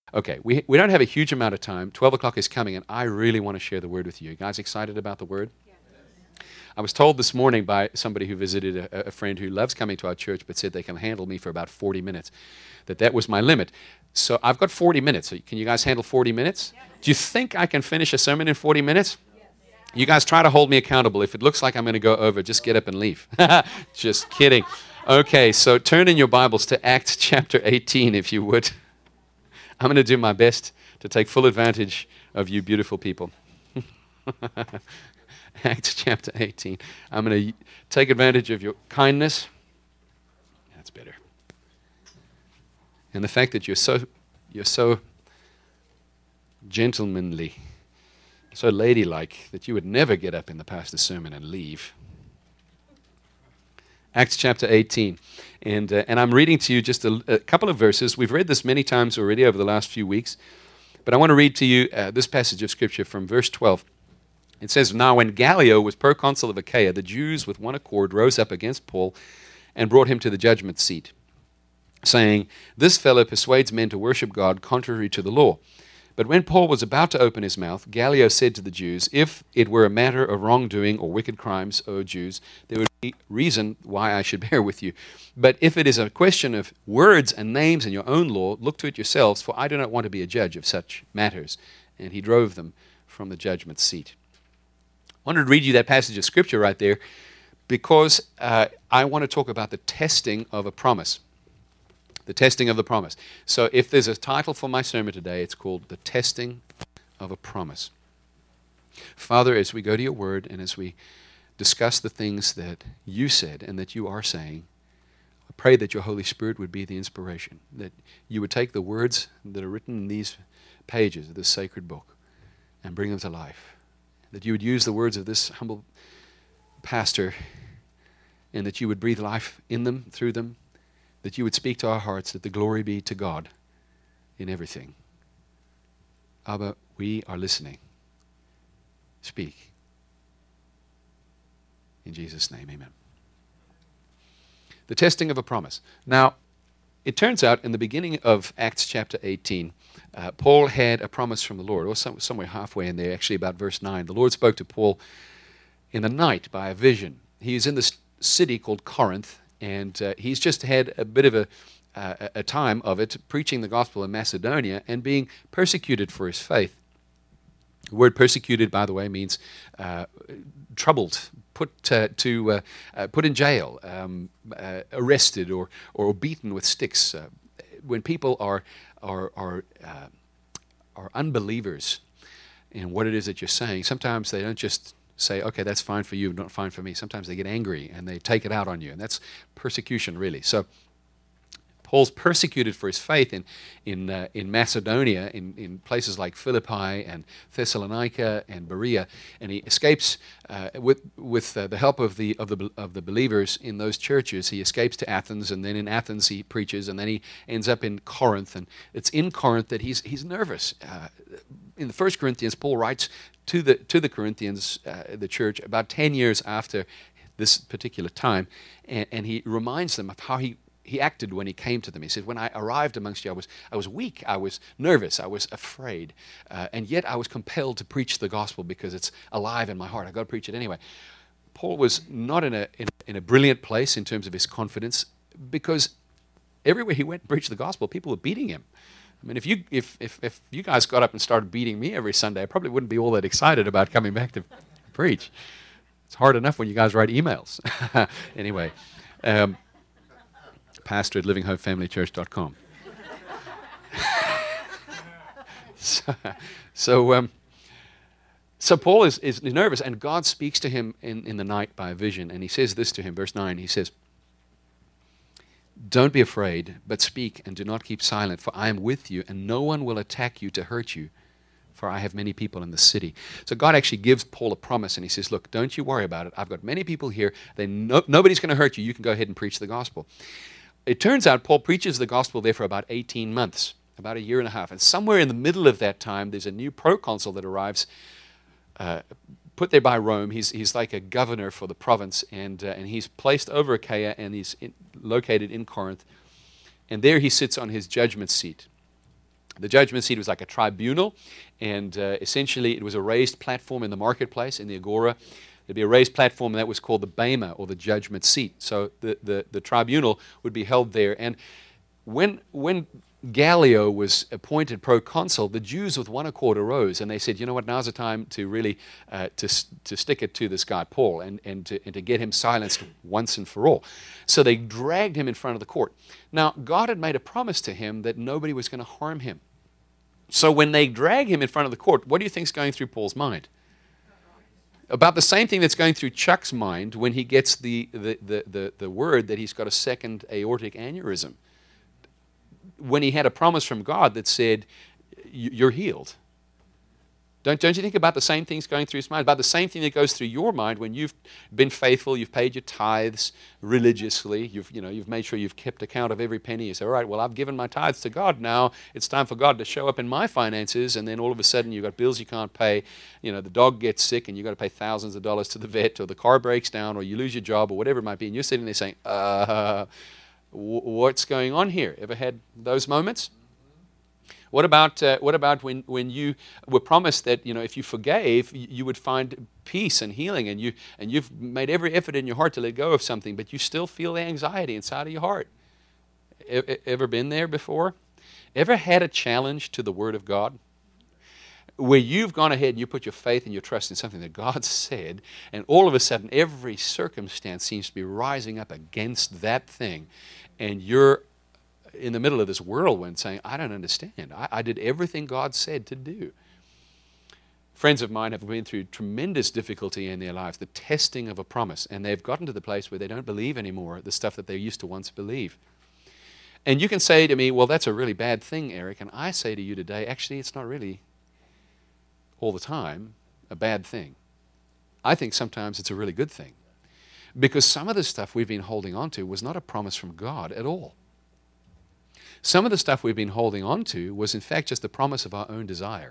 Okay, we don't have a huge amount of time. 12 o'clock is coming, and I really want to share the word with you. You guys excited about the word? I was told this morning by somebody who visited a friend who loves coming to our church but said they can handle me for about 40 minutes, that was my limit. So I've got 40 minutes. So can you guys handle 40 minutes? Do you think I can finish a sermon in 40 minutes? You guys try to hold me accountable. If it looks like I'm going to go over, just get up and leave. Just kidding. Okay, so turn in your Bibles to Acts chapter 18, if you would. I'm going to do my best to take full advantage of you beautiful people. Acts chapter 18. I'm going to take advantage of your kindness. That's better. And the fact that you're so gentlemanly, so ladylike, that you would never get up in the pastor's sermon and leave. Acts chapter 18. And I'm reading to you just a couple of verses. We've read this many times already over the last few weeks. But I want to read to you this passage of Scripture from verse 12. It says, "Now when Gallio was proconsul of Achaia, the Jews with one accord rose up against Paul and brought him to the judgment seat, saying, 'This fellow persuades men to worship God contrary to the law.' But when Paul was about to open his mouth, Gallio said to the Jews, 'If it were a matter of wrongdoing or wicked crimes, O Jews, there would be reason why I should bear with you. But if it is a question of words and names in your own law, look to it yourselves, for I do not want to be a judge of such matters.' And he drove them from the judgment seat." I wanted to read you that passage of Scripture right there because I want to talk about the testing of a promise. The testing of the promise. So if there's a title for my sermon today, it's called The Testing of a Promise. Father, as we go to your word and as we discuss the things that you said and that you are saying, I pray that your Holy Spirit would be the inspiration, that you would take the words that are written in these pages of this sacred book and bring them to life, that you would use the words of this humble pastor and that you would breathe life in them, through them, that you would speak to our hearts, that the glory be to God in everything. Abba, we are listening. Speak. In Jesus' name, amen. The testing of a promise. Now, it turns out in the beginning of Acts chapter 18, Paul had a promise from the Lord, or somewhere halfway in there, actually about verse 9. The Lord spoke to Paul in the night by a vision. He is in this city called Corinth, and he's just had a bit of a time of it, preaching the gospel in Macedonia and being persecuted for his faith. The word persecuted, by the way, means troubled, put in jail, arrested, or beaten with sticks. When people are unbelievers in what it is that you're saying, sometimes they don't just say, okay, that's fine for you, not fine for me. Sometimes they get angry and they take it out on you, and that's persecution, really. So Paul's persecuted for his faith in Macedonia, in places like Philippi and Thessalonica and Berea, and he escapes with the help of the believers in those churches. He escapes to Athens, and then in Athens he preaches, and then he ends up in Corinth, and it's in Corinth that he's nervous. In the 1 Corinthians, Paul writes to the Corinthians, the church, about 10 years after this particular time, and he reminds them of how he acted when he came to them. He said, "When I arrived amongst you, I was weak, I was nervous, I was afraid, and yet I was compelled to preach the gospel because it's alive in my heart. I've got to preach it anyway." Paul was not in a brilliant place in terms of his confidence, because everywhere he went and preached the gospel, people were beating him. I mean, if you guys got up and started beating me every Sunday, I probably wouldn't be all that excited about coming back to preach. It's hard enough when you guys write emails. Anyway, pastor at livinghopefamilychurch.com. So Paul is nervous, and God speaks to him in the night by a vision, and he says this to him, verse 9, he says, "Don't be afraid, but speak and do not keep silent, for I am with you, and no one will attack you to hurt you, for I have many people in the city." So God actually gives Paul a promise, and he says, "Look, don't you worry about it. I've got many people here. Nobody's going to hurt you. You can go ahead and preach the gospel." It turns out Paul preaches the gospel there for about 18 months, about a year and a half. And somewhere in the middle of that time, there's a new proconsul that arrives, put there by Rome. He's like a governor for the province, and he's placed over Achaia, and he's located in Corinth. And there he sits on his judgment seat. The judgment seat was like a tribunal, and essentially it was a raised platform in the marketplace, in the agora. There'd be a raised platform, and that was called the bema, or the judgment seat. So the tribunal would be held there. And when Gallio was appointed proconsul, the Jews with one accord arose, and they said, you know what, now's the time to really to stick it to this guy Paul and to get him silenced once and for all. So they dragged him in front of the court. Now, God had made a promise to him that nobody was going to harm him. So when they drag him in front of the court, what do you think is going through Paul's mind? About the same thing that's going through Chuck's mind when he gets the word that he's got a second aortic aneurysm. When he had a promise from God that said, you're healed. Don't you think about the same things going through his mind? About the same thing that goes through your mind when you've been faithful, you've paid your tithes religiously, you've made sure you've kept account of every penny. You say, all right, well, I've given my tithes to God now. It's time for God to show up in my finances. And then all of a sudden you've got bills you can't pay. The dog gets sick and you've got to pay thousands of dollars to the vet, or the car breaks down, or you lose your job, or whatever it might be. And you're sitting there saying, what's going on here? Ever had those moments? What about when you were promised that if you forgave, you would find peace and healing, and you've made every effort in your heart to let go of something, but you still feel the anxiety inside of your heart? Ever been there before? Ever had a challenge to the Word of God, where you've gone ahead and you put your faith and your trust in something that God said, and all of a sudden every circumstance seems to be rising up against that thing, and you're in the middle of this whirlwind saying, I don't understand. I did everything God said to do. Friends of mine have been through tremendous difficulty in their lives, the testing of a promise, and they've gotten to the place where they don't believe anymore the stuff that they used to once believe. And you can say to me, well, that's a really bad thing, Eric. And I say to you today, actually, it's not really all the time a bad thing. I think sometimes it's a really good thing, because some of the stuff we've been holding on to was not a promise from God at all. Some of the stuff we've been holding on to was in fact just the promise of our own desire.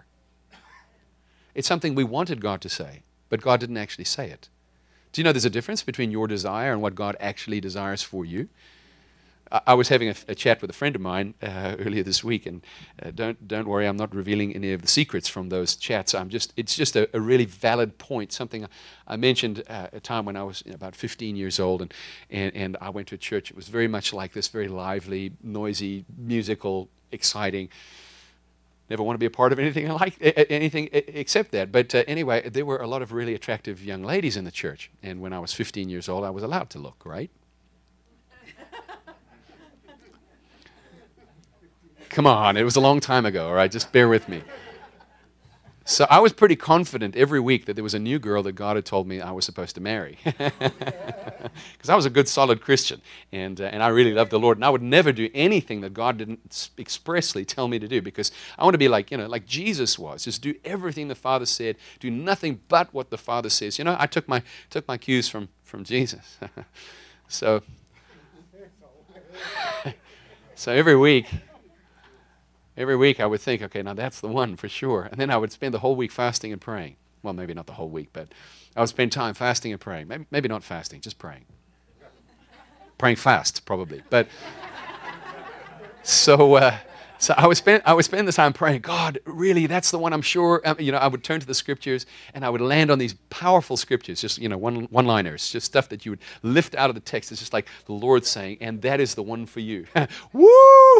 It's something we wanted God to say, but God didn't actually say it. Do you know there's a difference between your desire and what God actually desires for you? I was having a chat with a friend of mine earlier this week, and don't worry, I'm not revealing any of the secrets from those chats. It's just a really valid point, something I mentioned a time when I was about 15 years old, and I went to a church. It was very much like this, very lively, noisy, musical, exciting. Never want to be a part of anything except that. But anyway, there were a lot of really attractive young ladies in the church, and when I was 15 years old, I was allowed to look, right? Come on, it was a long time ago, all right? Just bear with me. So I was pretty confident every week that there was a new girl that God had told me I was supposed to marry. Because I was a good, solid Christian, and I really loved the Lord. And I would never do anything that God didn't expressly tell me to do, because I want to be like Jesus was. Just do everything the Father said. Do nothing but what the Father says. I took my cues from Jesus. So every week I would think, okay, now that's the one for sure. And then I would spend the whole week fasting and praying. Well, maybe not the whole week, but I would spend time fasting and praying. Maybe not fasting, just praying. Praying fast, probably. But so I would spend the time praying, God, really, that's the one, I'm sure. I would turn to the scriptures, and I would land on these powerful scriptures, just, one-liners, just stuff that you would lift out of the text. It's just like the Lord saying, and that is the one for you. Woo!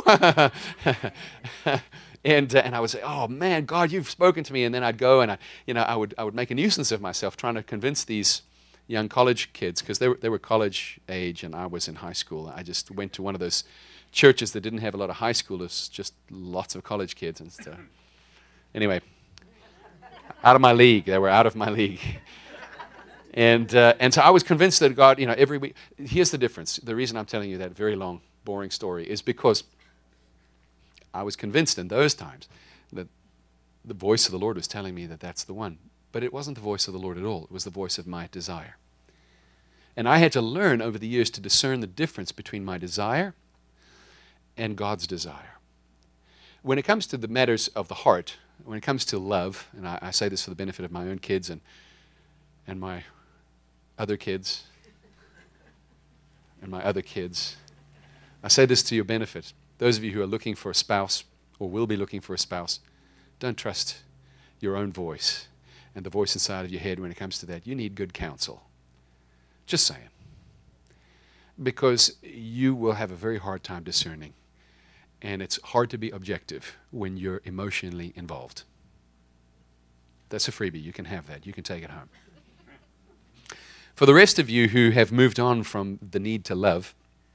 And I would say, oh, man, God, you've spoken to me. And then I'd go and I would make a nuisance of myself trying to convince these young college kids, because they were college age and I was in high school. I just went to one of those churches that didn't have a lot of high schoolers, just lots of college kids and stuff. Anyway, out of my league. They were out of my league. And so I was convinced that God, every week. Here's the difference. The reason I'm telling you that very long, boring story is because I was convinced in those times that the voice of the Lord was telling me that that's the one. But it wasn't the voice of the Lord at all. It was the voice of my desire. And I had to learn over the years to discern the difference between my desire and God's desire. When it comes to the matters of the heart, when it comes to love, and I say this for the benefit of my own kids and my other kids, and my other kids, I say this to your benefit. Those of you who are looking for a spouse, or will be looking for a spouse, don't trust your own voice and the voice inside of your head when it comes to that. You need good counsel. Just saying. Because you will have a very hard time discerning. And it's hard to be objective when you're emotionally involved. That's a freebie. You can have that. You can take it home. For the rest of you who have moved on from the need to love,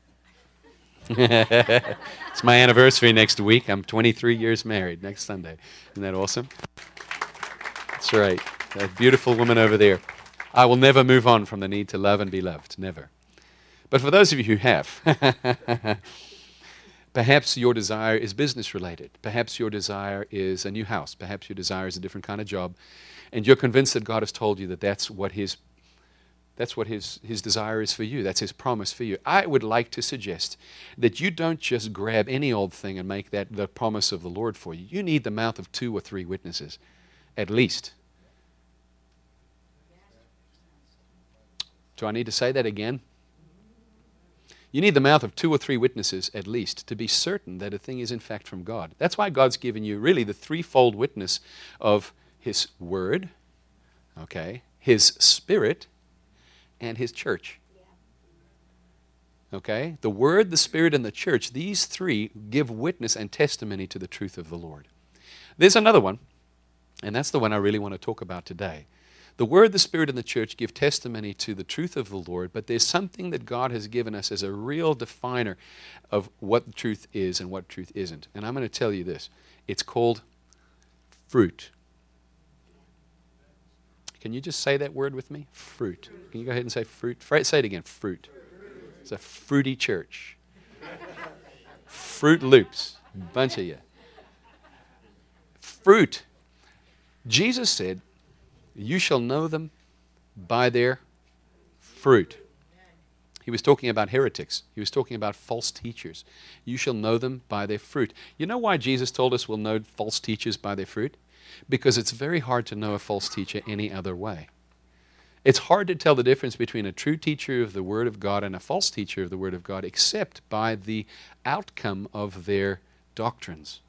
it's my anniversary next week. I'm 23 years married next Sunday. Isn't that awesome? That's right. That beautiful woman over there. I will never move on from the need to love and be loved. Never. But for those of you who have, perhaps your desire is business related. Perhaps your desire is a new house. Perhaps your desire is a different kind of job. And you're convinced that God has told you that that's what his desire is for you. That's his promise for you. I would like to suggest that you don't just grab any old thing and make that the promise of the Lord for you. You need the mouth of 2 or 3 witnesses, at least. Do I need to say that again? You need the mouth of 2 or 3 witnesses at least to be certain that a thing is in fact from God. That's why God's given you really the threefold witness of his word, okay, his spirit, and his church. Okay? The word, the spirit, and the church, these 3 give witness and testimony to the truth of the Lord. There's another one, and that's the one I really want to talk about today. The Word, the Spirit, and the church give testimony to the truth of the Lord, but there's something that God has given us as a real definer of what the truth is and what truth isn't. And I'm going to tell you this. It's called fruit. Can you just say that word with me? Fruit. Can you go ahead and say fruit? Say it again. Fruit. It's a fruity church. Fruit Loops. Bunch of you. Fruit. Jesus said, you shall know them by their fruit. He was talking about heretics. He was talking about false teachers. You shall know them by their fruit. You know why Jesus told us we'll know false teachers by their fruit? Because it's very hard to know a false teacher any other way. It's hard to tell the difference between a true teacher of the Word of God and a false teacher of the Word of God except by the outcome of their doctrines.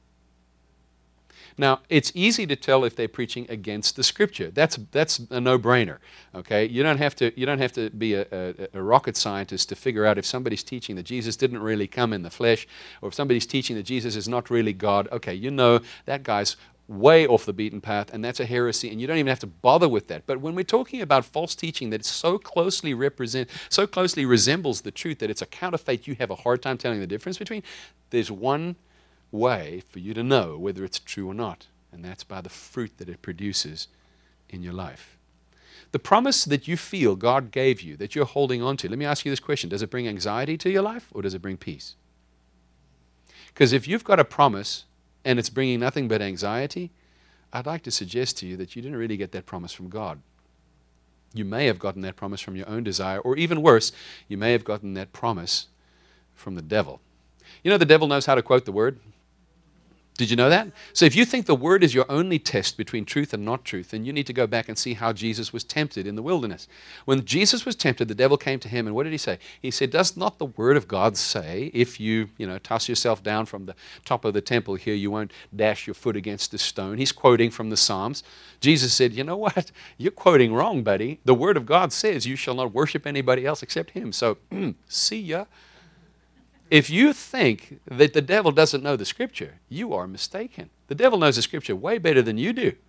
Now, it's easy to tell if they're preaching against the Scripture. That's a no-brainer. Okay, you don't have to be a rocket scientist to figure out if somebody's teaching that Jesus didn't really come in the flesh, or if somebody's teaching that Jesus is not really God. Okay, you know that guy's way off the beaten path, and that's a heresy, and you don't even have to bother with that. But when we're talking about false teaching that so closely resembles the truth that it's a counterfeit, you have a hard time telling the difference between. There's one way for you to know whether it's true or not, and that's by the fruit that it produces in your life. The promise that you feel God gave you, that you're holding on to, let me ask you this question. Does it bring anxiety to your life, or does it bring peace? Because if you've got a promise and it's bringing nothing but anxiety, I'd like to suggest to you that you didn't really get that promise from God. You may have gotten that promise from your own desire, or even worse, you may have gotten that promise from the devil. You know the devil knows how to quote the Word? Did you know that? So if you think the Word is your only test between truth and not truth, then you need to go back and see how Jesus was tempted in the wilderness. When Jesus was tempted, the devil came to him, and what did he say? He said, does not the Word of God say, if you toss yourself down from the top of the temple here, you won't dash your foot against a stone? He's quoting from the Psalms. Jesus said, you know what? You're quoting wrong, buddy. The Word of God says you shall not worship anybody else except Him. So, see ya. If you think that the devil doesn't know the Scripture, you are mistaken. The devil knows the Scripture way better than you do.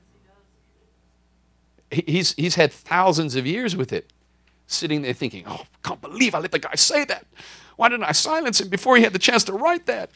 He's had thousands of years with it, sitting there thinking, oh, I can't believe I let the guy say that. Why didn't I silence him before he had the chance to write that?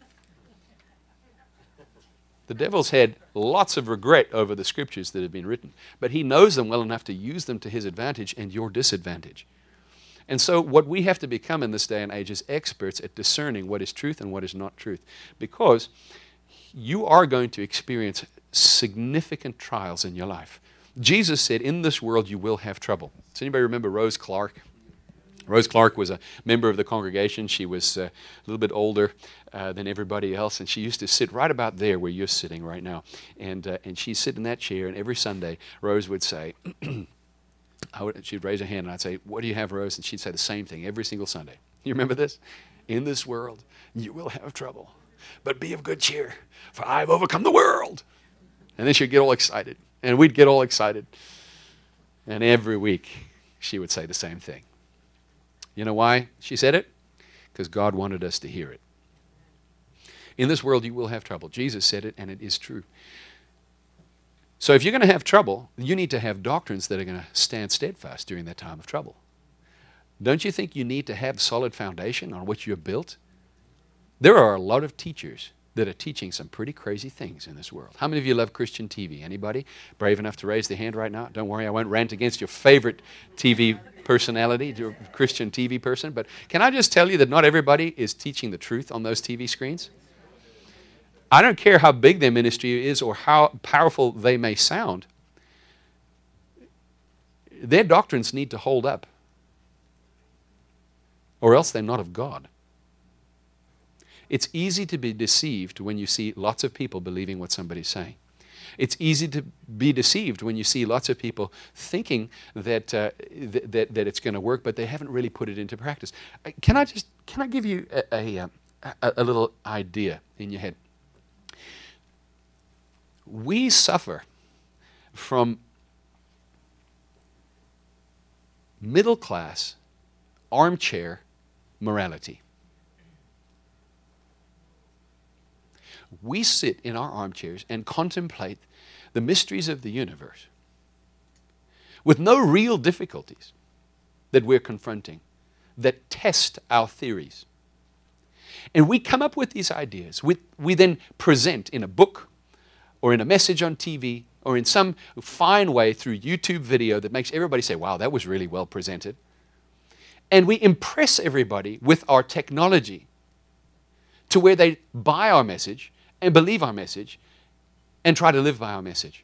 The devil's had lots of regret over the Scriptures that have been written, but he knows them well enough to use them to his advantage and your disadvantage. And so what we have to become in this day and age is experts at discerning what is truth and what is not truth, because you are going to experience significant trials in your life. Jesus said, in this world you will have trouble. Does anybody remember Rose Clark? Rose Clark was a member of the congregation. She was a little bit older than everybody else, and she used to sit right about there where you're sitting right now. And she'd sit in that chair, and every Sunday Rose would say, she'd raise her hand, and I'd say, what do you have, Rose? And she'd say the same thing every single Sunday. You remember this? In this world, you will have trouble. but be of good cheer, for I have overcome the world. And then she'd get all excited, and we'd get all excited. And every week, she would say the same thing. You know why she said it? Because God wanted us to hear it. In this world, you will have trouble. Jesus said it, and it is true. So if you're going to have trouble, you need to have doctrines that are going to stand steadfast during that time of trouble. Don't you think you need to have solid foundation on which you're built? There are a lot of teachers that are teaching some pretty crazy things in this world. How many of you love Christian TV? Anybody brave enough to raise their hand right now? Don't worry, I won't rant against your favorite TV personality, your Christian TV person, but can I just tell you that not everybody is teaching the truth on those TV screens? I don't care how big their ministry is or how powerful they may sound. Their doctrines need to hold up, or else they're not of God. It's easy to be deceived when you see lots of people believing what somebody's saying. It's easy to be deceived when you see lots of people thinking that that it's going to work, but they haven't really put it into practice. Can I give you a little idea in your head? We suffer from middle class armchair morality. We sit in our armchairs and contemplate the mysteries of the universe with no real difficulties that we're confronting that test our theories. And we come up with these ideas. We then present in a book or in a message on TV or in some fine way through YouTube video that makes everybody say, wow, that was really well presented. And we impress everybody with our technology to where they buy our message and believe our message and try to live by our message.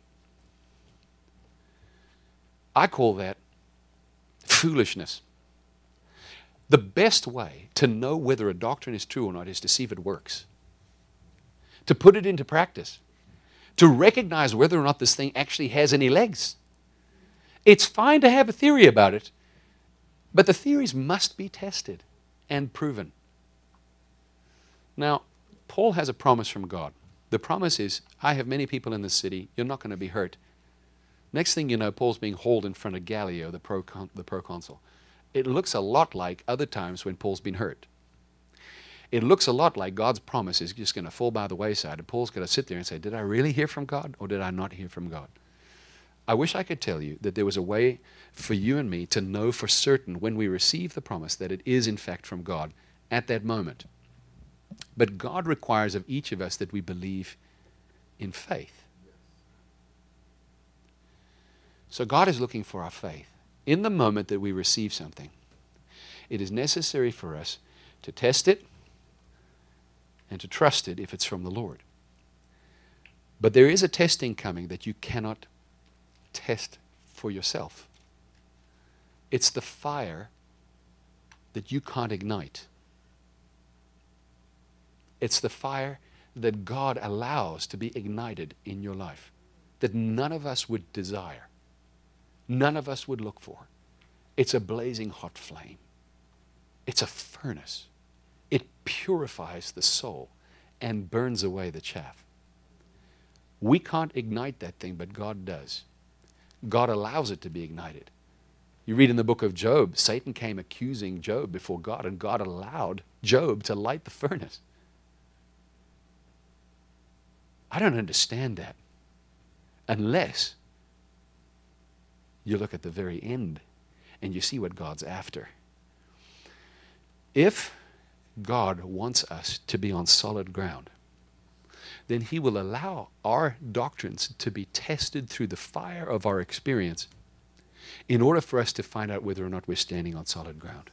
I call that foolishness. The best way to know whether a doctrine is true or not is to see if it works, to put it into practice, to recognize whether or not this thing actually has any legs. It's fine to have a theory about it, but the theories must be tested and proven. Now, Paul has a promise from God. The promise is, I have many people in this city. You're not going to be hurt. Next thing you know, Paul's being hauled in front of Gallio, the proconsul. It looks a lot like other times when Paul's been hurt. It looks a lot like God's promise is just going to fall by the wayside, and Paul's going to sit there and say, did I really hear from God, or did I not hear from God? I wish I could tell you that there was a way for you and me to know for certain when we receive the promise that it is in fact from God at that moment. But God requires of each of us that we believe in faith. So God is looking for our faith. In the moment that we receive something, it is necessary for us to test it and to trust it if it's from the Lord. But there is a testing coming that you cannot test for yourself. It's the fire that you can't ignite. It's the fire that God allows to be ignited in your life, that none of us would desire, none of us would look for. It's a blazing hot flame. It's a furnace. It purifies the soul and burns away the chaff. We can't ignite that thing, but God does. God allows it to be ignited. You read in the book of Job, Satan came accusing Job before God, and God allowed Job to light the furnace. I don't understand that unless you look at the very end and you see what God's after. If God wants us to be on solid ground, then He will allow our doctrines to be tested through the fire of our experience in order for us to find out whether or not we're standing on solid ground.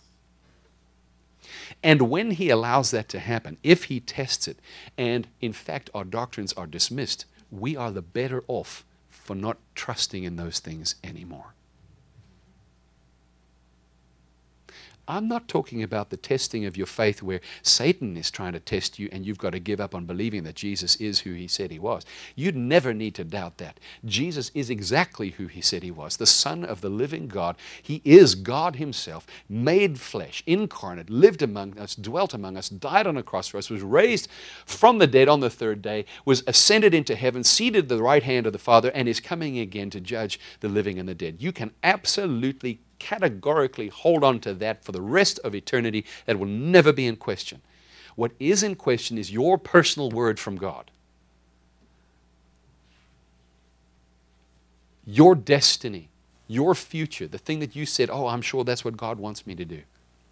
And when He allows that to happen, if He tests it, and in fact our doctrines are dismissed, we are the better off for not trusting in those things anymore. I'm not talking about the testing of your faith where Satan is trying to test you and you've got to give up on believing that Jesus is who he said he was. You'd never need to doubt that. Jesus is exactly who he said he was, the Son of the living God. He is God himself, made flesh, incarnate, lived among us, dwelt among us, died on a cross for us, was raised from the dead on the third day, was ascended into heaven, seated at the right hand of the Father, and is coming again to judge the living and the dead. You can absolutely categorically hold on to that for the rest of eternity. That will never be in question. What is in question is your personal word from God. Your destiny, your future, the thing that you said, oh, I'm sure that's what God wants me to do.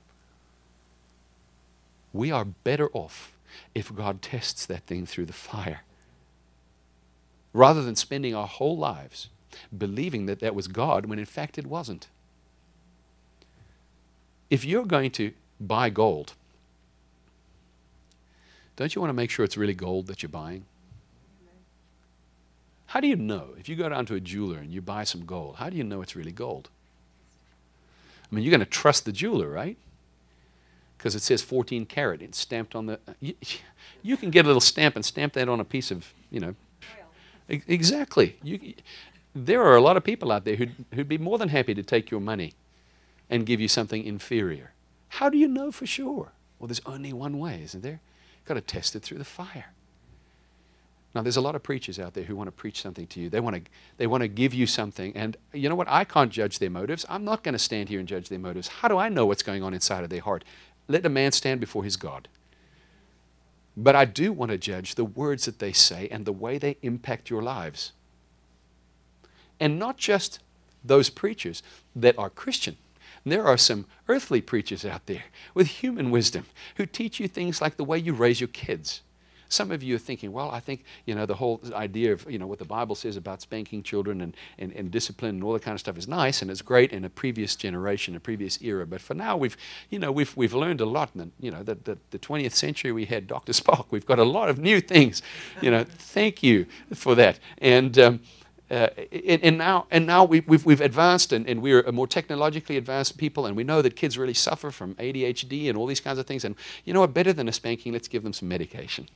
We are better off if God tests that thing through the fire, rather than spending our whole lives believing that that was God when in fact it wasn't. If you're going to buy gold, don't you want to make sure it's really gold that you're buying? How do you know? If you go down to a jeweler and you buy some gold, how do you know it's really gold? I mean, you're going to trust the jeweler, right? Because it says 14 karat. It's stamped on the... You can get a little stamp and stamp that on a piece of, Exactly. There are a lot of people out there who'd be more than happy to take your money and give you something inferior. How do you know for sure? Well, there's only one way, isn't there? You've got to test it through the fire. Now, there's a lot of preachers out there who want to preach something to you. They want to give you something. And you know what? I can't judge their motives. I'm not going to stand here and judge their motives. How do I know what's going on inside of their heart? Let a man stand before his God. But I do want to judge the words that they say and the way they impact your lives. And not just those preachers that are Christian. There are some earthly preachers out there with human wisdom who teach you things like the way you raise your kids. Some of you are thinking, well, I think, the whole idea of, what the Bible says about spanking children and discipline and all that kind of stuff is nice and it's great in a previous generation, a previous era. But for now, we've learned a lot. And, the 20th century, we had Dr. Spock. We've got a lot of new things. Thank you for that. And now we've advanced and we're a more technologically advanced people, and we know that kids really suffer from ADHD and all these kinds of things. And you know what? Better than a spanking, let's give them some medication.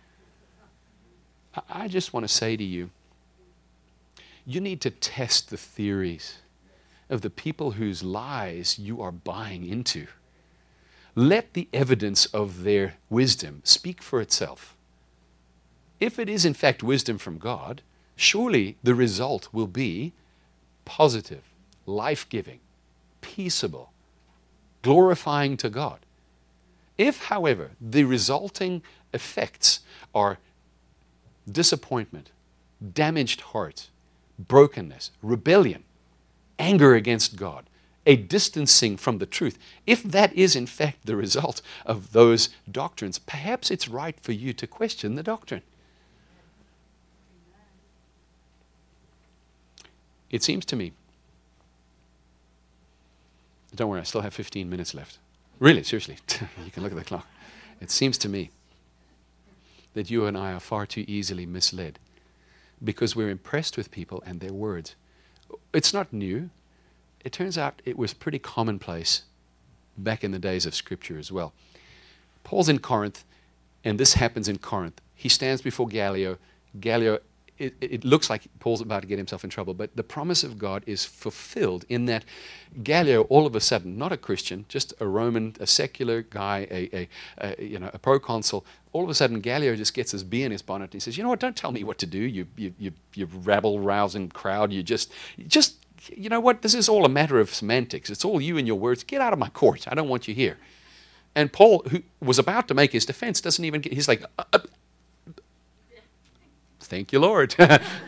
I just want to say to you, you need to test the theories of the people whose lies you are buying into. Let the evidence of their wisdom speak for itself. If it is in fact wisdom from God, surely the result will be positive, life-giving, peaceable, glorifying to God. If, however, the resulting effects are disappointment, damaged heart, brokenness, rebellion, anger against God, a distancing from the truth, if that is in fact the result of those doctrines, perhaps it's right for you to question the doctrine. It seems to me, don't worry, I still have 15 minutes left. Really, seriously, you can look at the clock. It seems to me that you and I are far too easily misled because we're impressed with people and their words. It's not new. It turns out it was pretty commonplace back in the days of Scripture as well. Paul's in Corinth, and this happens in Corinth. He stands before Gallio. Gallio, it looks like Paul's about to get himself in trouble, but the promise of God is fulfilled in that Gallio, all of a sudden, not a Christian, just a Roman, a secular guy, a proconsul, all of a sudden Gallio just gets his bee in his bonnet and he says, you know what, don't tell me what to do, you rabble-rousing crowd, you just, you know what, this is all a matter of semantics. It's all you and your words. Get out of my court. I don't want you here. And Paul, who was about to make his defense, doesn't even get, he's like, thank you, Lord.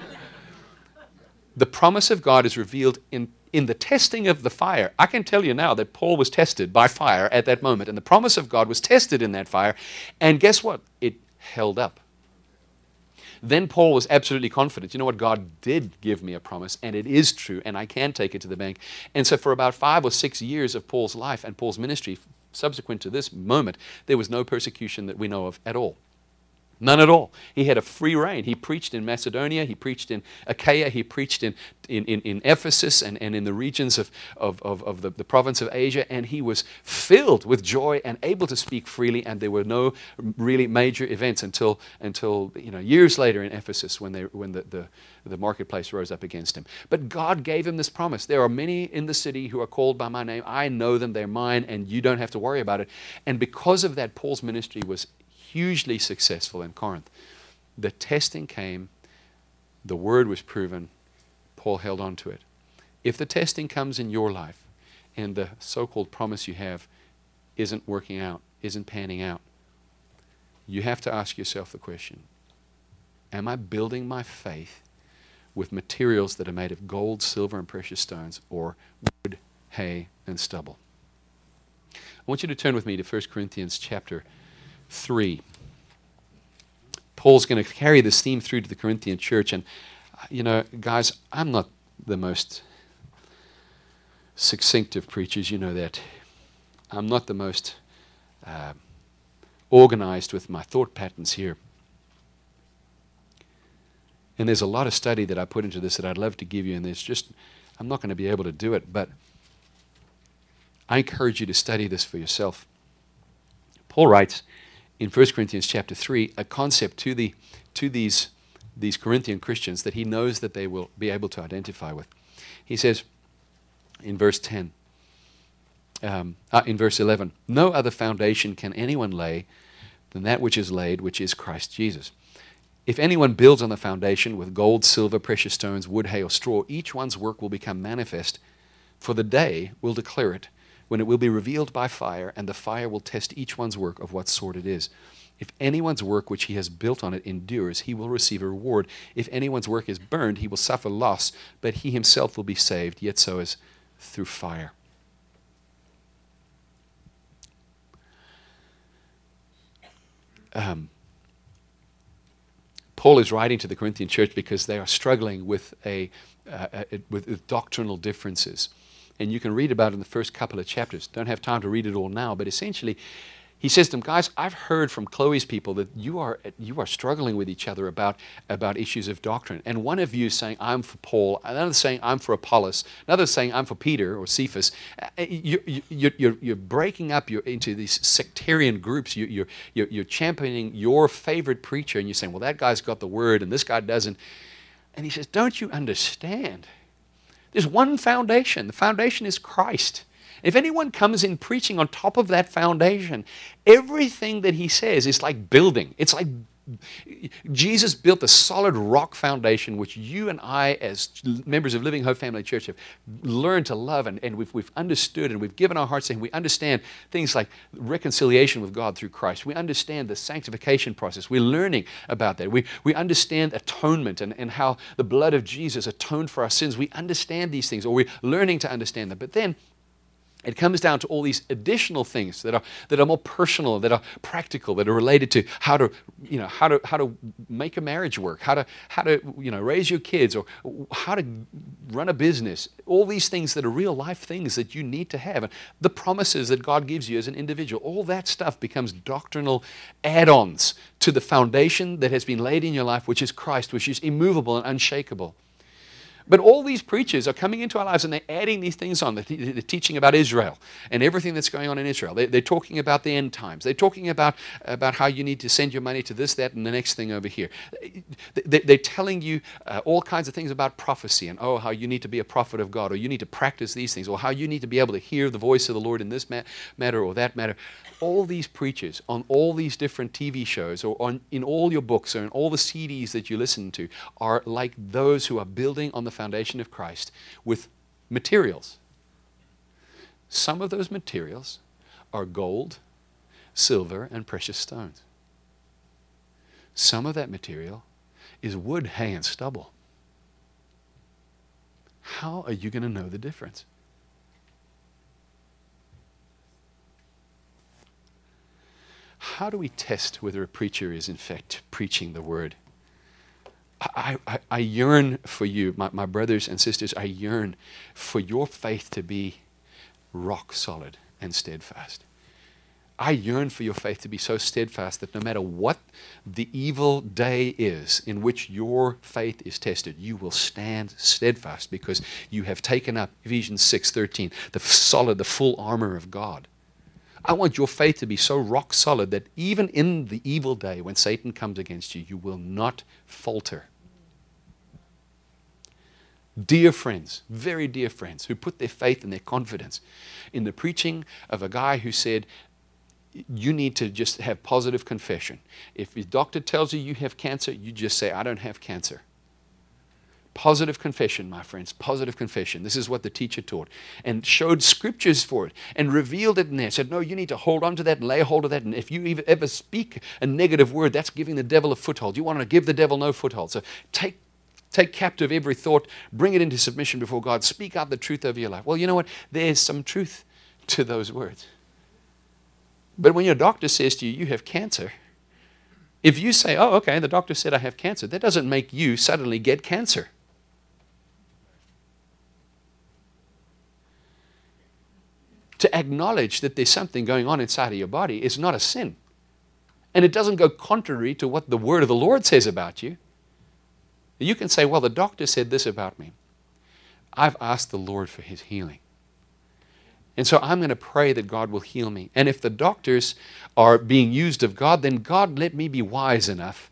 The promise of God is revealed in the testing of the fire. I can tell you now that Paul was tested by fire at that moment, and the promise of God was tested in that fire, and guess what? It held up. Then Paul was absolutely confident. You know what? God did give me a promise, and it is true, and I can take it to the bank. And so for about 5 or 6 years of Paul's life and Paul's ministry, subsequent to this moment, there was no persecution that we know of at all. None at all. He had a free reign. He preached in Macedonia, he preached in Achaia, he preached in Ephesus and in the regions of the province of Asia, and he was filled with joy and able to speak freely, and there were no really major events until years later in Ephesus when the marketplace rose up against him. But God gave him this promise. There are many in the city who are called by my name. I know them, they're mine, and you don't have to worry about it. And because of that, Paul's ministry was hugely successful in Corinth. The testing came, the word was proven, Paul held on to it. If the testing comes in your life and the so-called promise you have isn't working out, isn't panning out, you have to ask yourself the question, am I building my faith with materials that are made of gold, silver, and precious stones, or wood, hay, and stubble? I want you to turn with me to 1 Corinthians chapter 3. Paul's going to carry this theme through to the Corinthian church. And, guys, I'm not the most succinct of preachers. You know that. I'm not the most organized with my thought patterns here. And there's a lot of study that I put into this that I'd love to give you, and I'm not going to be able to do it, but I encourage you to study this for yourself. Paul writes in 1 Corinthians chapter 3 a concept to these Corinthian Christians that he knows that they will be able to identify with. He says in verse 11, no other foundation can anyone lay than that which is laid, which is Christ Jesus. If anyone builds on the foundation with gold, silver, precious stones, wood, hay, or straw, each one's work will become manifest, for the day will declare it, when it will be revealed by fire, and the fire will test each one's work of what sort it is. If anyone's work which he has built on it endures, he will receive a reward. If anyone's work is burned, he will suffer loss, but he himself will be saved, yet so as through fire. Paul is writing to the Corinthian church because they are struggling with with doctrinal differences. And you can read about it in the first couple of chapters. Don't have time to read it all now, but essentially, he says to them, guys, I've heard from Chloe's people that you are struggling with each other about issues of doctrine. And one of you is saying, I'm for Paul. Another is saying, I'm for Apollos. Another is saying, I'm for Peter or Cephas. You're breaking up into these sectarian groups. You're championing your favorite preacher, and you're saying, well, that guy's got the word, and this guy doesn't. And he says, don't you understand? There's one foundation. The foundation is Christ. If anyone comes in preaching on top of that foundation, everything that he says is like building. It's like Jesus built a solid rock foundation, which you and I, as members of Living Hope Family Church, have learned to love, and we've understood, and we've given our hearts to Him. We understand things like reconciliation with God through Christ. We understand the sanctification process. We're learning about that. We understand atonement and how the blood of Jesus atoned for our sins. We understand these things, or we're learning to understand them. But then it comes down to all these additional things that are more personal, that are practical, that are related to how to make a marriage work, how to raise your kids, or how to run a business. All these things that are real life things that you need to have, and the promises that God gives you as an individual. All that stuff becomes doctrinal add-ons to the foundation that has been laid in your life, which is Christ, which is immovable and unshakable. But all these preachers are coming into our lives and they're adding these things on. They're teaching about Israel and everything that's going on in Israel. They're talking about the end times. They're talking about how you need to send your money to this, that, and the next thing over here. They're telling you all kinds of things about prophecy and, how you need to be a prophet of God, or you need to practice these things, or how you need to be able to hear the voice of the Lord in this matter or that matter. All these preachers on all these different TV shows, or in all your books, or in all the CDs that you listen to, are like those who are building on the foundation of Christ with materials. Some of those materials are gold, silver, and precious stones. Some of that material is wood, hay, and stubble. How are you going to know the difference? How do we test whether a preacher is in fact preaching the word? I yearn for you, my brothers and sisters, I yearn for your faith to be rock solid and steadfast. I yearn for your faith to be so steadfast that no matter what the evil day is in which your faith is tested, you will stand steadfast because you have taken up, Ephesians 6:13, the full armor of God. I want your faith to be so rock solid that even in the evil day when Satan comes against you, you will not falter. Dear friends, very dear friends, who put their faith and their confidence in the preaching of a guy who said, you need to just have positive confession. If your doctor tells you you have cancer, you just say, I don't have cancer. Positive confession, my friends, positive confession. This is what the teacher taught and showed scriptures for it and revealed it in there. Said, no, you need to hold on to that and lay hold of that. And if you ever speak a negative word, that's giving the devil a foothold. You want to give the devil no foothold. So take captive every thought, bring it into submission before God, speak out the truth over your life. Well, you know what? There's some truth to those words. But when your doctor says to you, you have cancer, if you say, oh, okay, the doctor said I have cancer, that doesn't make you suddenly get cancer. To acknowledge that there's something going on inside of your body is not a sin. And it doesn't go contrary to what the word of the Lord says about you. You can say, well, the doctor said this about me. I've asked the Lord for his healing. And so I'm going to pray that God will heal me. And if the doctors are being used of God, then God, let me be wise enough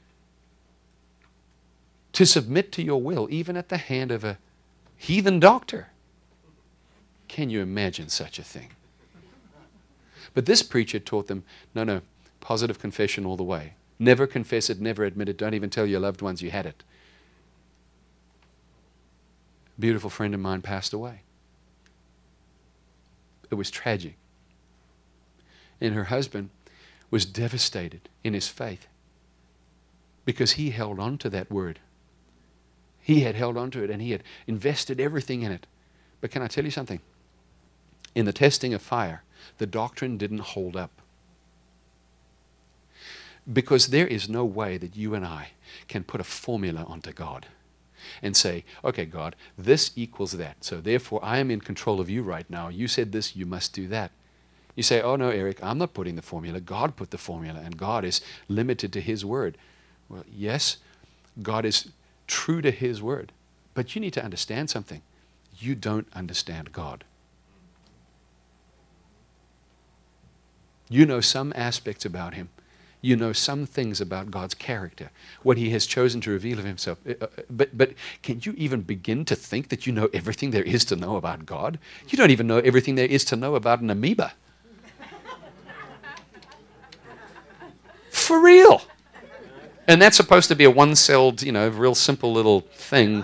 to submit to your will, even at the hand of a heathen doctor. Can you imagine such a thing? But this preacher taught them, no, positive confession all the way. Never confess it, never admit it. Don't even tell your loved ones you had it. A beautiful friend of mine passed away. It was tragic. And her husband was devastated in his faith because he held on to that word. He had held on to it and he had invested everything in it. But can I tell you something? In the testing of fire, the doctrine didn't hold up. Because there is no way that you and I can put a formula onto God and say, okay, God, this equals that. So therefore, I am in control of you right now. You said this, you must do that. You say, oh no, Eric, I'm not putting the formula. God put the formula, and God is limited to his word. Well, yes, God is true to his word. But you need to understand something. You don't understand God. You know some aspects about him. You know some things about God's character, what he has chosen to reveal of himself. But can you even begin to think that you know everything there is to know about God? You don't even know everything there is to know about an amoeba. For real. And that's supposed to be a one-celled, real simple little thing.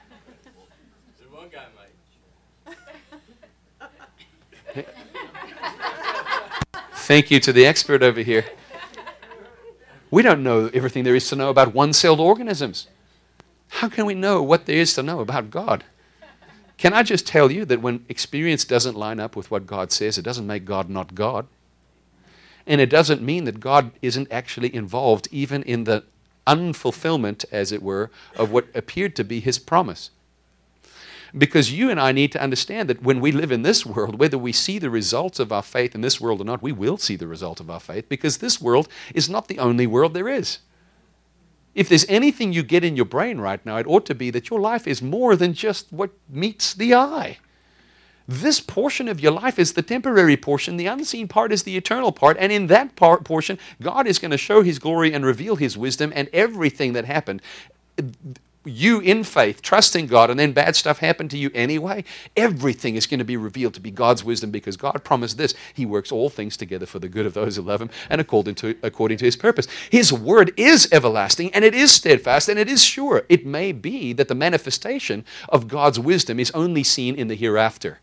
Thank you to the expert over here. We don't know everything there is to know about one-celled organisms. How can we know what there is to know about God? Can I just tell you that when experience doesn't line up with what God says, it doesn't make God not God. And it doesn't mean that God isn't actually involved even in the unfulfillment, as it were, of what appeared to be his promise. Because you and I need to understand that when we live in this world, whether we see the results of our faith in this world or not, we will see the result of our faith, because this world is not the only world there is. If there's anything you get in your brain right now, it ought to be that your life is more than just what meets the eye. This portion of your life is the temporary portion. The unseen part is the eternal part. And in that portion, God is going to show his glory and reveal his wisdom, and everything that happened, you in faith, trusting God, and then bad stuff happened to you anyway, everything is going to be revealed to be God's wisdom, because God promised this. He works all things together for the good of those who love him and according to his purpose. His word is everlasting, and it is steadfast, and it is sure. It may be that the manifestation of God's wisdom is only seen in the hereafter.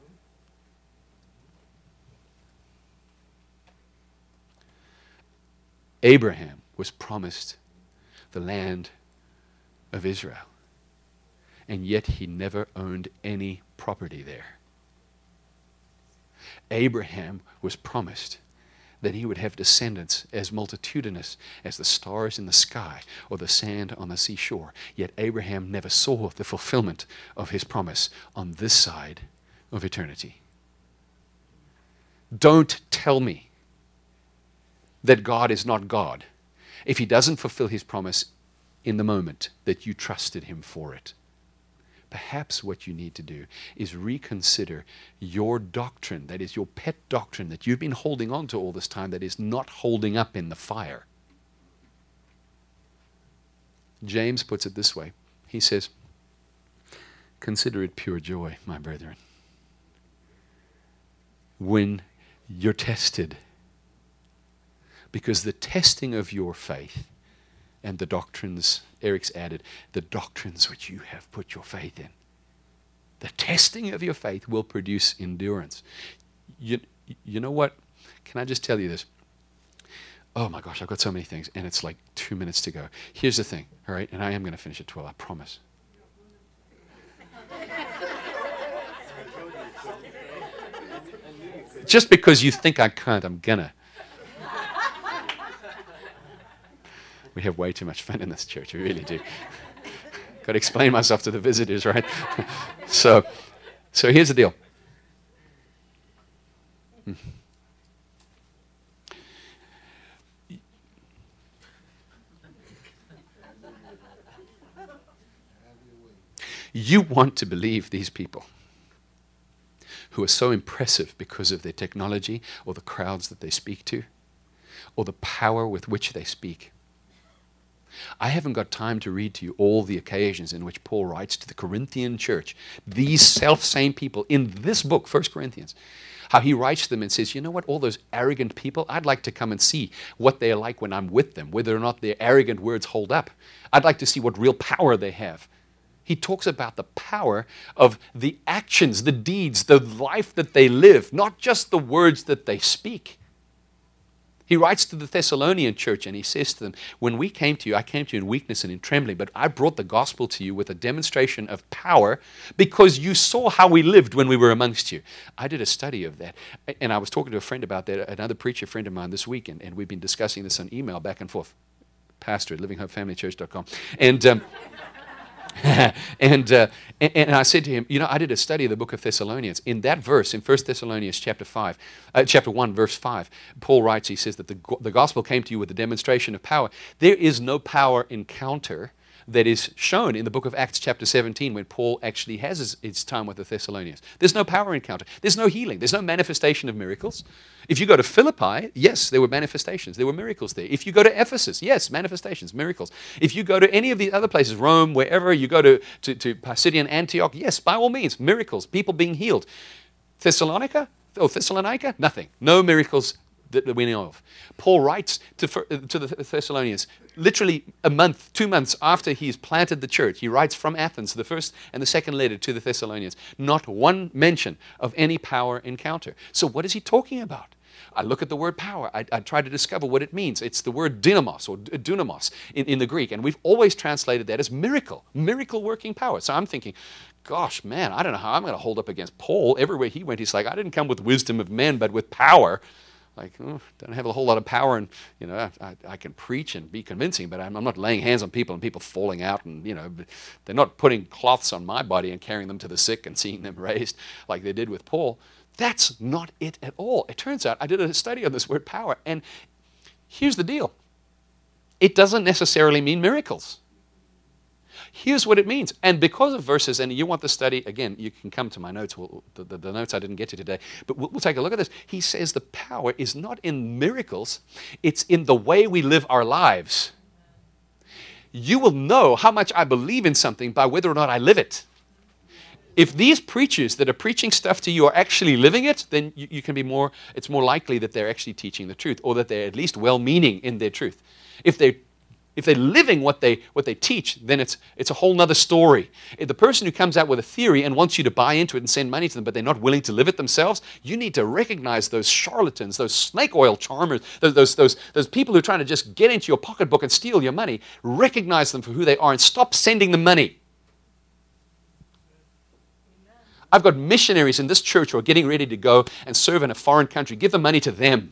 Abraham was promised the land of Israel, and yet he never owned any property there. Abraham was promised that he would have descendants as multitudinous as the stars in the sky or the sand on the seashore, yet Abraham never saw the fulfillment of his promise on this side of eternity. Don't tell me that God is not God if he doesn't fulfill his promise in the moment that you trusted him for it. Perhaps what you need to do is reconsider your doctrine, that is your pet doctrine that you've been holding on to all this time that is not holding up in the fire. James puts it this way. He says, consider it pure joy, my brethren, when you're tested, because the testing of your faith and the doctrines, Eric's added, the doctrines which you have put your faith in. The testing of your faith will produce endurance. You know what? Can I just tell you this? Oh my gosh, I've got so many things, and it's like 2 minutes to go. Here's the thing, all right? And I am going to finish at 12, I promise. Just because you think I can't, I'm gonna. We have way too much fun in this church. We really do. Got to explain myself to the visitors, right? So here's the deal. You want to believe these people who are so impressive because of their technology or the crowds that they speak to or the power with which they speak. I haven't got time to read to you all the occasions in which Paul writes to the Corinthian church, these self-same people in this book, 1 Corinthians, how he writes to them and says, you know what, all those arrogant people, I'd like to come and see what they're like when I'm with them, whether or not their arrogant words hold up. I'd like to see what real power they have. He talks about the power of the actions, the deeds, the life that they live, not just the words that they speak. He writes to the Thessalonian church and he says to them, when we came to you, I came to you in weakness and in trembling, but I brought the gospel to you with a demonstration of power because you saw how we lived when we were amongst you. I did a study of that, and I was talking to a friend about that, another preacher friend of mine this week, and we've been discussing this on email back and forth. Pastor at livinghopefamilychurch.com. And I said to him, you know, I did a study of the book of Thessalonians. In that verse, in 1 Thessalonians chapter 1, verse 5, Paul writes, he says that the gospel came to you with a demonstration of power. There is no power encounter that is shown in the book of Acts chapter 17 when Paul actually has his time with the Thessalonians. There's no power encounter. There's no healing. There's no manifestation of miracles. If you go to Philippi, yes, there were manifestations. There were miracles there. If you go to Ephesus, yes, manifestations, miracles. If you go to any of the other places, Rome, wherever, you go to Pisidian Antioch, yes, by all means, miracles, people being healed. Thessalonica, nothing. No miracles that we know of. Paul writes to the Thessalonians literally a month, 2 months after he's planted the church. He writes from Athens, the first and the second letter to the Thessalonians. Not one mention of any power encounter. So what is he talking about? I look at the word power. I try to discover what it means. It's the word dynamos or dunamos in the Greek. And we've always translated that as miracle working power. So I'm thinking, gosh, man, I don't know how I'm going to hold up against Paul. Everywhere he went, he's like, I didn't come with wisdom of men, but with power. Like, don't have a whole lot of power, and you know, I can preach and be convincing, but I'm not laying hands on people and people falling out, and you know, they're not putting cloths on my body and carrying them to the sick and seeing them raised like they did with Paul. That's not it at all. It turns out I did a study on this word power, and here's the deal. It doesn't necessarily mean miracles. Here's what it means. And because of verses, and you want the study, again, you can come to my notes, the notes I didn't get to today, but we'll take a look at this. He says the power is not in miracles, it's in the way we live our lives. You will know how much I believe in something by whether or not I live it. If these preachers that are preaching stuff to you are actually living it, then you can be more, it's more likely that they're actually teaching the truth, or that they're at least well-meaning in their truth. If they're living what they teach, then it's a whole nother story. If the person who comes out with a theory and wants you to buy into it and send money to them, but they're not willing to live it themselves, you need to recognize those charlatans, those snake oil charmers, those people who are trying to just get into your pocketbook and steal your money. Recognize them for who they are and stop sending them money. I've got missionaries in this church who are getting ready to go and serve in a foreign country. Give the money to them.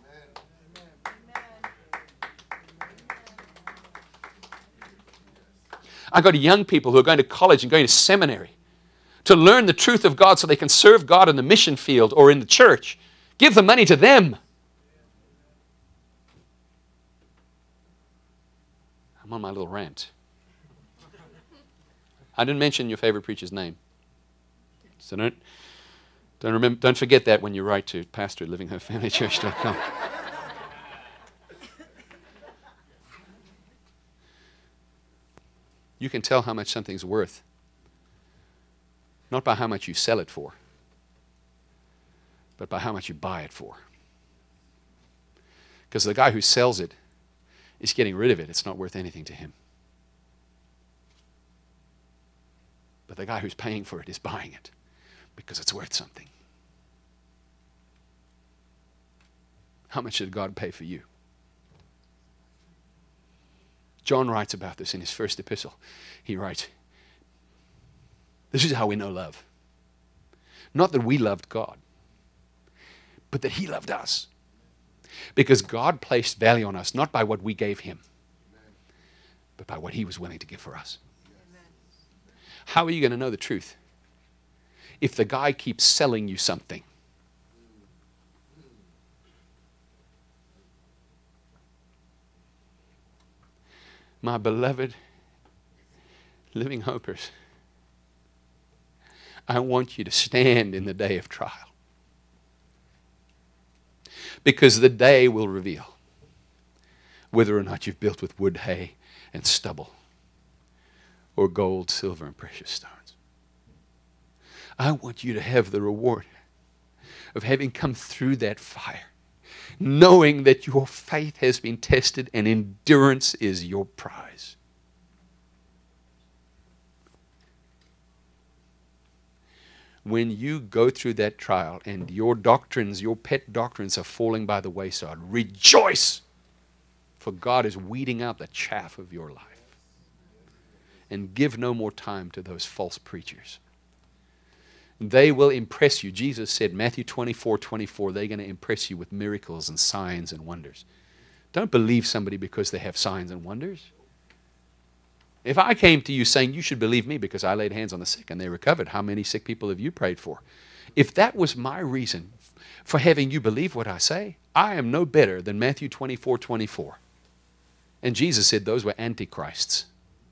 I've got young people who are going to college and going to seminary to learn the truth of God so they can serve God in the mission field or in the church. Give the money to them. I'm on my little rant. I didn't mention your favorite preacher's name. So don't forget that when you write to pastor@livinghopefamilychurch.com. You can tell how much something's worth, not by how much you sell it for, but by how much you buy it for. Because the guy who sells it is getting rid of it. It's not worth anything to him. But the guy who's paying for it is buying it because it's worth something. How much did God pay for you? John writes about this in his first epistle. He writes, this is how we know love. Not that we loved God, but that he loved us. Because God placed value on us, not by what we gave him, but by what he was willing to give for us. How are you going to know the truth? If the guy keeps selling you something. My beloved living hopers, I want you to stand in the day of trial. Because the day will reveal whether or not you've built with wood, hay, and stubble, or gold, silver, and precious stones. I want you to have the reward of having come through that fire, knowing that your faith has been tested and endurance is your prize. When you go through that trial and your doctrines, your pet doctrines are falling by the wayside, rejoice, for God is weeding out the chaff of your life. And give no more time to those false preachers. They will impress you. Jesus said, Matthew 24:24, they're going to impress you with miracles and signs and wonders. Don't believe somebody because they have signs and wonders. If I came to you saying you should believe me because I laid hands on the sick and they recovered, how many sick people have you prayed for? If that was my reason for having you believe what I say, I am no better than Matthew 24:24. And Jesus said those were antichrists.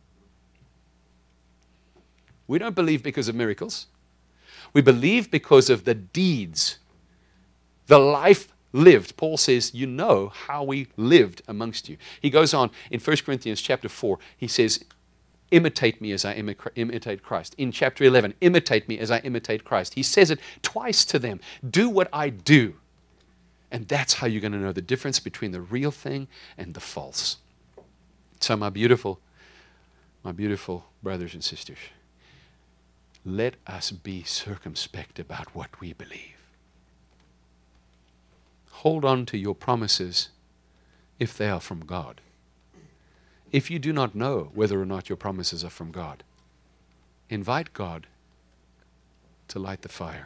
We don't believe because of miracles. We believe because of the deeds, the life lived. Paul says, you know how we lived amongst you. He goes on in 1 Corinthians chapter 4, he says, imitate me as I imitate Christ. In chapter 11, imitate me as I imitate Christ. He says it twice to them. Do what I do. And that's how you're going to know the difference between the real thing and the false. So my beautiful brothers and sisters, let us be circumspect about what we believe. Hold on to your promises if they are from God. If you do not know whether or not your promises are from God, invite God to light the fire.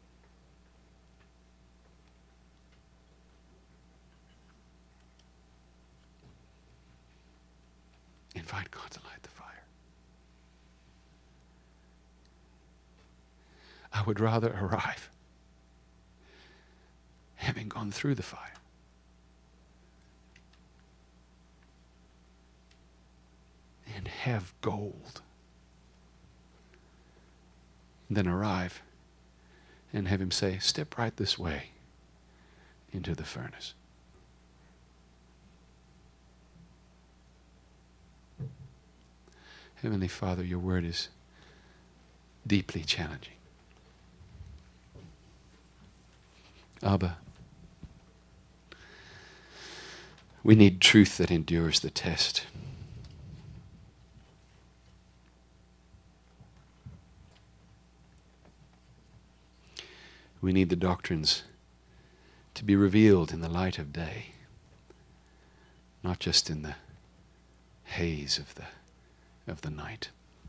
Invite God to light the fire. I would rather arrive having gone through the fire and have gold than arrive and have him say, step right this way into the furnace. Heavenly Father, your word is deeply challenging. Abba, we need truth that endures the test. We need the doctrines to be revealed in the light of day, not just in the haze of the night.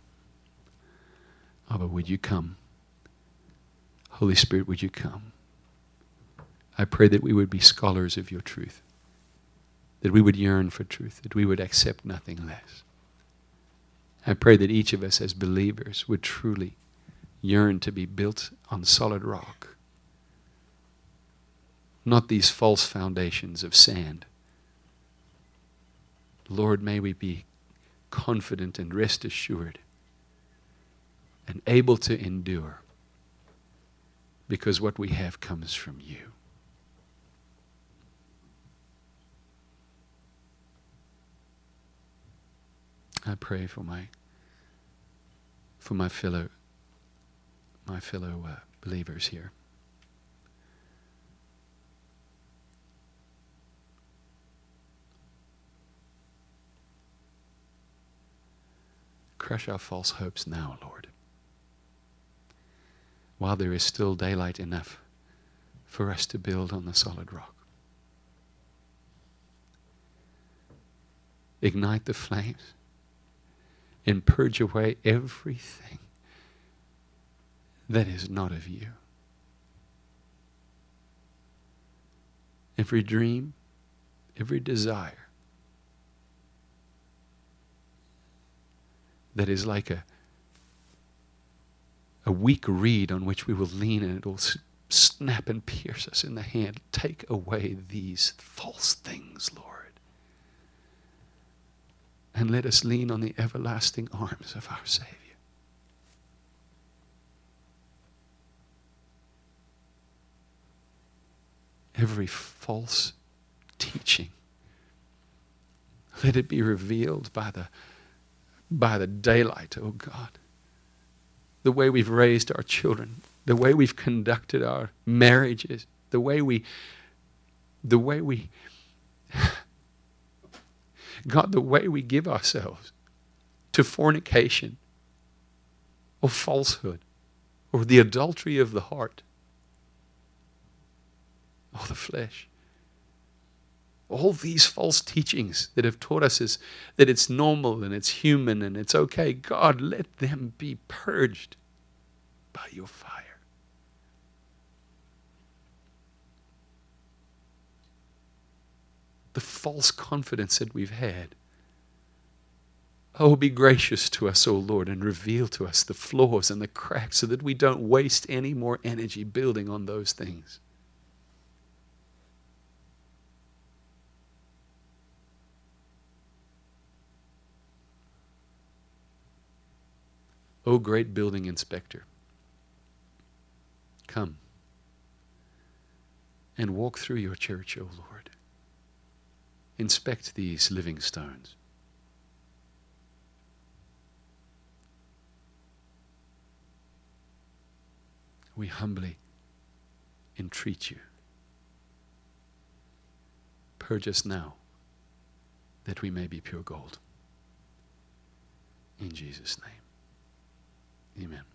Abba, would you come? Holy Spirit, would you come? I pray that we would be scholars of your truth, that we would yearn for truth, that we would accept nothing less. I pray that each of us as believers would truly yearn to be built on solid rock, not these false foundations of sand. Lord, may we be confident and rest assured and able to endure, because what we have comes from you. I pray for my fellow believers here. Crush our false hopes now, Lord, while there is still daylight enough for us to build on the solid rock. Ignite the flames and purge away everything that is not of you. Every dream, every desire that is like a weak reed on which we will lean and it will snap and pierce us in the hand. Take away these false things, Lord. And let us lean on the everlasting arms of our Savior. Every false teaching, let it be revealed by the daylight, oh God. The way we've raised our children, the way we've conducted our marriages, the way we God, the way we give ourselves to fornication or falsehood or the adultery of the heart or the flesh. All these false teachings that have taught us that it's normal and it's human and it's okay. God, let them be purged by your fire. The false confidence that we've had. Oh, be gracious to us, O Lord, and reveal to us the flaws and the cracks so that we don't waste any more energy building on those things. O great building inspector, come and walk through your church, O Lord. Inspect these living stones. We humbly entreat you. Purge us now that we may be pure gold. In Jesus' name. Amen.